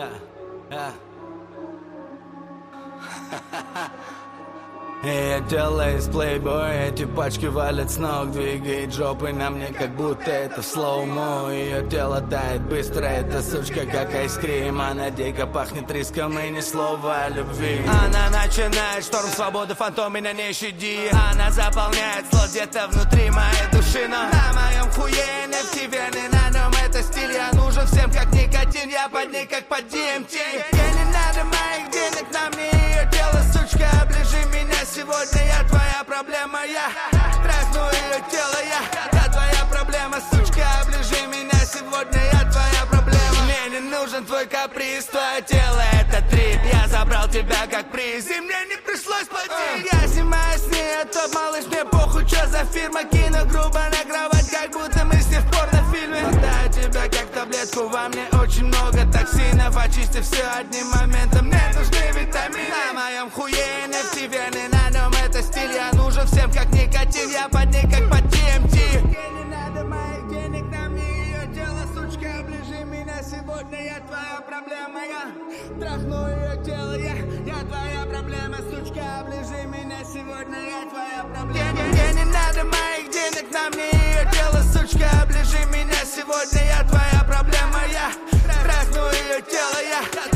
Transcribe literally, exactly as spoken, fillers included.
Я делаю из плейбоя, эти пачки валят с ног. Двигает жопой на мне, как будто это в слоумо. Ее тело тает быстро, эта сучка как айскрим. Она дико пахнет риском и ни слова о любви. Она начинает шторм свободы, фантом меня не щади. Она заполняет слот где-то внутри моей души. Но на моем хуе эн эф ти вены, на нем это стиль. Я нужен всем как никотин, я под ней как под ди эм ти. Ей не надо моих денег, на мне ее тело, сучка, оближи меня. Сегодня я твоя проблема, я трахну ее тело, я Я твоя проблема, сучка, оближи меня. Сегодня я твоя проблема. Мне не нужен твой каприз, твое тело это трип. Я забрал тебя как приз, и мне не пришлось платить. Я снимаю с ней топ, малыш, мне похуй, что за фирма. Кину грубо на кровать, как будто мы все в порнофильме. Хватаю тебя как таблетку, во мне очень много токсинов. Очисти все одним моментом, мне нужны витамины. На моем хуе эн эф ти вены, на нем это стиль. Я нужен всем как никотин, я под ней как под ди эм ти. Мне не надо моих денег, на мне ее тело, сучка, оближи меня. Сегодня я твоя проблема, я трахну ее тело, я Я твоя проблема, сучка, оближи меня. Сегодня я твоя проблема. Мне не надо моих денег, на мне ее тело, сучка, оближи меня. Сегодня я твоя проблема, я трахну ее тело, я